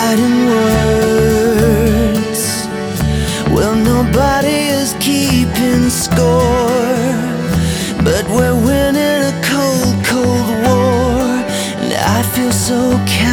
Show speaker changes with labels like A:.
A: fighting words. Well, nobody is keeping score, but we're winning a cold, cold war. And I feel so